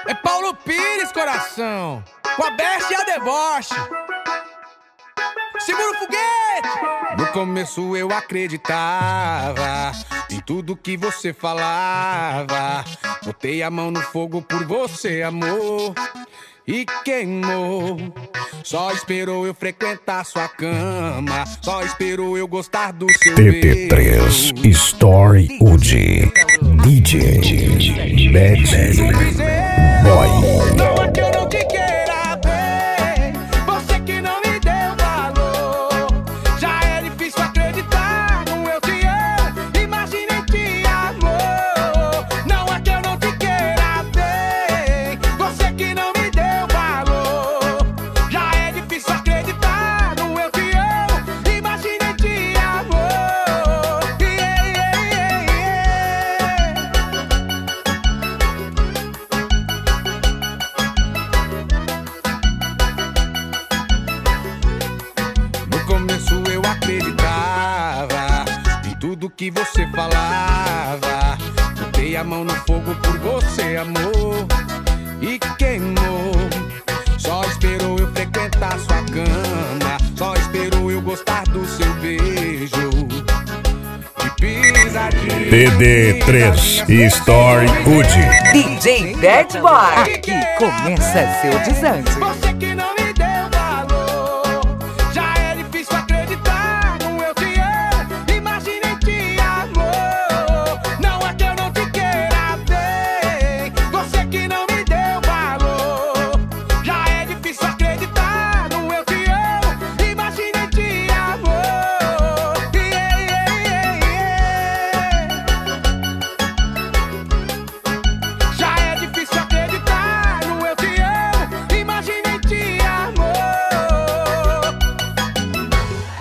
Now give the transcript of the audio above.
É Paulo Pires, coração, com a besta e a deboche. Segura o foguete! No começo eu acreditava em tudo que você falava. Botei a mão no fogo por você, amor, e queimou. Só esperou eu frequentar sua cama, só esperou eu gostar do seu TT3 beijo. Story UD DJ Bad Boy. Não é que eu não te queira ver, você que não me deu valor. Já é difícil acreditar no eu te amo, imaginei te amor. Não é que eu não te queira ver, você que não me deu valor. Já é difícil acreditar no eu te amo, imaginei te amor. No começo eu acreditava em tudo que você falava. Botei a mão no fogo por você, amor, e queimou. Só esperou eu frequentar sua cama, só esperou eu gostar do seu beijo. De pisadinha, TD3 Story UD DJ Bad Boy. Aqui começa seu desante. Você